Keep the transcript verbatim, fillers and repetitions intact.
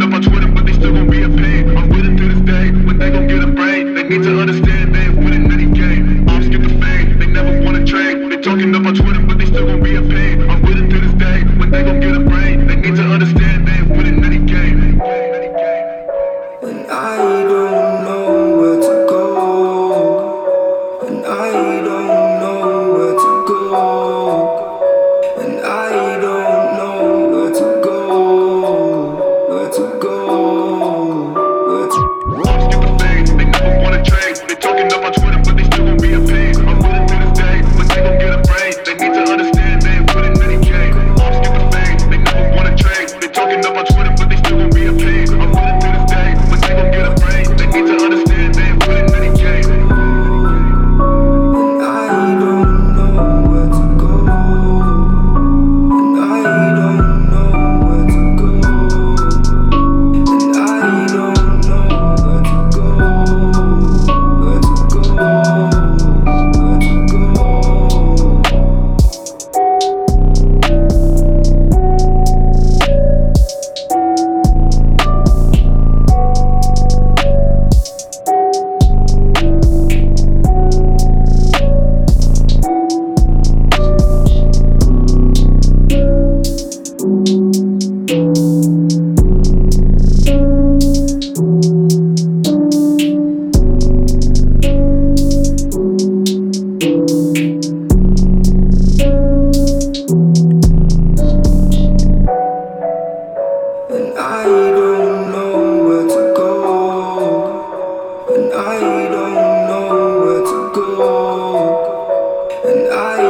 up on Twitter, but they still gon' be a pain. I'm with it to this day, when they gon' get a brain. They need to understand they ain't winning any game. I'm skip the fame, they never wanna trade. They talking up on Twitter, but they still gon' be a pain. I'm with it to this day, when they gon' get a brain. They need to understand they ain't winning any game. And I don't know where to go. And I don't know where to go. And I don't know where to go. Where to go. Where to I'm skip the fame, they never wanna trade. They talking up on Twitter, but they still gon' be a pain. I'm with it to this day, when they gon' get a brain. They need to understand they ain't winning any game. I'm skip the fame, they never wanna trade. They talking up on Twitter, but they still gon' be a pain. I'm with it to this day, when they gon' get a brain. They need to understand they ain't winning any game. And I don't know where to go. And I don't know where to go. And I don't know where to go. Where to go. Where to go. And I don't know where to go. And I don't know where to go. And I